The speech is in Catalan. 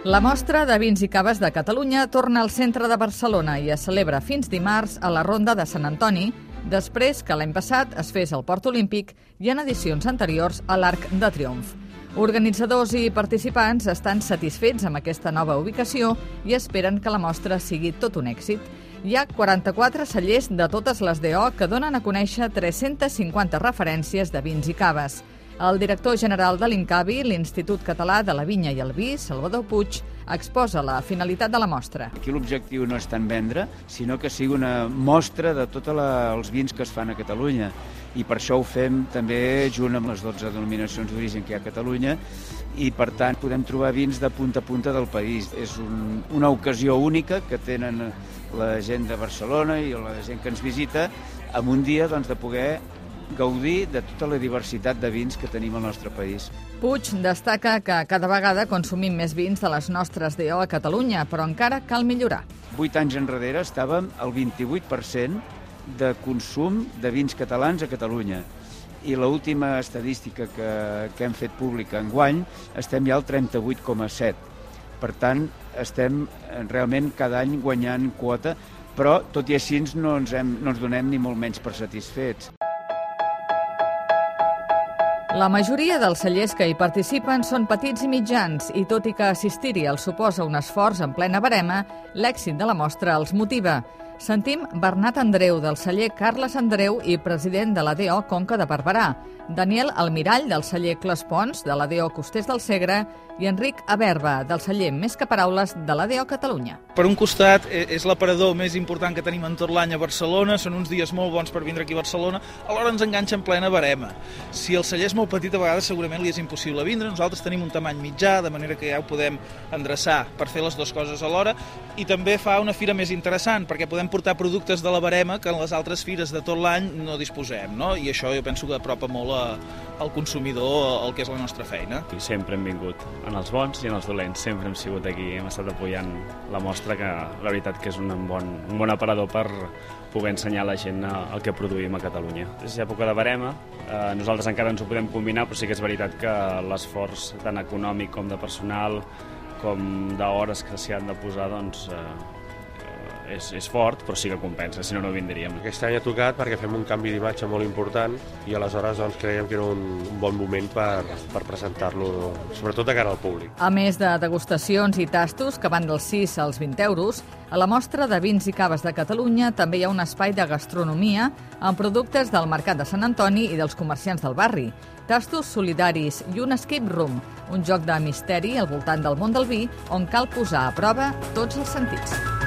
La mostra de vins i caves de Catalunya torna al centre de Barcelona i es celebra fins dimarts a la Ronda de Sant Antoni, després que l'any passat es fes al Port Olímpic i en edicions anteriors a l'Arc de Triomf. Organitzadors i participants estan satisfets amb aquesta nova ubicació i esperen que la mostra sigui tot un èxit. Hi ha 44 cellers de totes les DO que donen a conèixer 350 referències de vins i caves. El director general de l'INCAVI, l'Institut Català de la Vinya i el Vi, Salvador Puig, exposa la finalitat de la mostra. Aquí l'objectiu no és tant vendre, sinó que sigui una mostra de tots els vins que es fan a Catalunya. I per això ho fem també junt amb les 12 denominacions d'origen que hi ha a Catalunya i, per tant, podem trobar vins de punta a punta del país. És una ocasió única que tenen la gent de Barcelona i la gent que ens visita en un dia de poder gaudir de tota la diversitat de vins que tenim al nostre país. Puig destaca que cada vegada consumim més vins de les nostres DO a Catalunya, però encara cal millorar. 8 anys enrere estàvem al 28% de consum de vins catalans a Catalunya. I l'última estadística que hem fet pública enguany estem ja al 38,7%. Per tant, estem realment cada any guanyant quota, però tot i així no ens donem ni molt menys per satisfets. La majoria dels cellers que hi participen són petits i mitjans i, tot i que assistir-hi els suposa un esforç en plena barema, l'èxit de la mostra els motiva. Sentim Bernat Andreu, del celler Carles Andreu i president de la DO Conca de Barberà, Daniel Almirall, del celler Clespons, de la DO Costers del Segre, i Enric Aberba, del celler Més que Paraules, de la DO Catalunya. Per un costat, és l'aparador més important que tenim en tot l'any a Barcelona, són uns dies molt bons per vindre aquí a Barcelona, alhora ens enganxa en plena barema. Si el celler és molt petit, a vegades segurament li és impossible vindre, nosaltres tenim un tamany mitjà, de manera que ja ho podem endreçar per fer les dues coses alhora, i també fa una fira més interessant, perquè podem portar productes de la barema que en les altres fires de tot l'any no disposem, no? I això jo penso que apropa molt al consumidor el que és la nostra feina. I sempre hem vingut, en els bons i en els dolents, sempre hem sigut aquí, hem estat apoyant la mostra, que la veritat que és un bon aparador per poder ensenyar a la gent el que produïm a Catalunya. És època de barema, nosaltres encara ens ho podem combinar, però sí que és veritat que l'esforç tant econòmic com de personal, com d'hores que s'hi han de posar, doncs és fort, però sí que compensa, si no, no vindríem. Aquest any ha tocat perquè fem un canvi d'imatge molt important i aleshores creiem que era un bon moment per presentar-lo, sobretot de cara al públic. A més de degustacions i tastos que van dels 6 als 20 euros, a la mostra de vins i caves de Catalunya també hi ha un espai de gastronomia amb productes del Mercat de Sant Antoni i dels comerciants del barri, tastos solidaris i un escape room, un joc de misteri al voltant del món del vi on cal posar a prova tots els sentits.